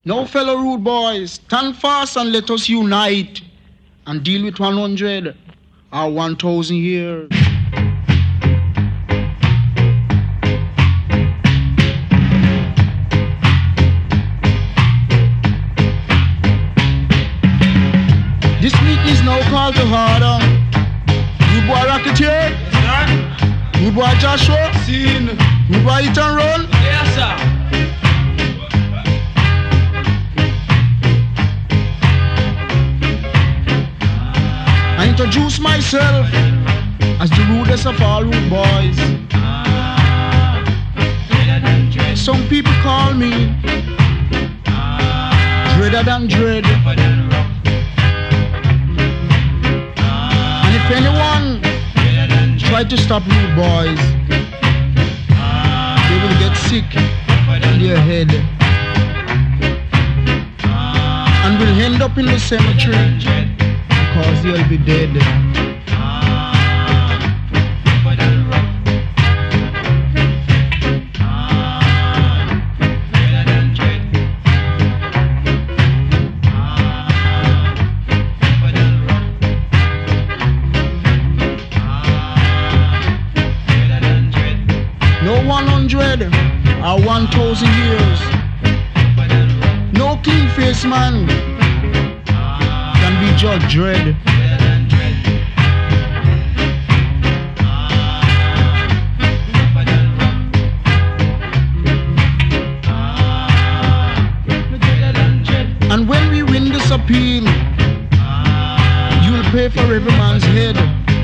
Now, fellow rude boys, stand fast and let us unite and deal with 100 or 1,000 years. This meeting is now called to order. Rude boy Rocketeer? Yes, sir. Rude boy Joshua? Seen. Rude boy Hit and Roll? Yes, sir. I introduce myself as the rudest of all rude boys. Some people call me Dreader than Dread. And if anyone try to stop rude boys, they will get sick in their head and will end up in the cemetery because they'll be dead. No 100 or 1,000 years. No clean face man can be Judge Dread. And when we win this appeal, you'll pay for every man's head.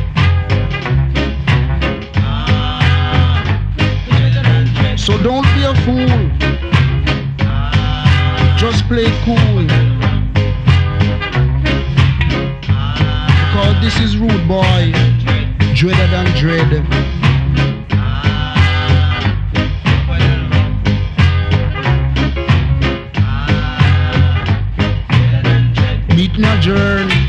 So don't be a fool, just play cool, because this is Rude Boy, Dreader than Dread. Meet me adjourn.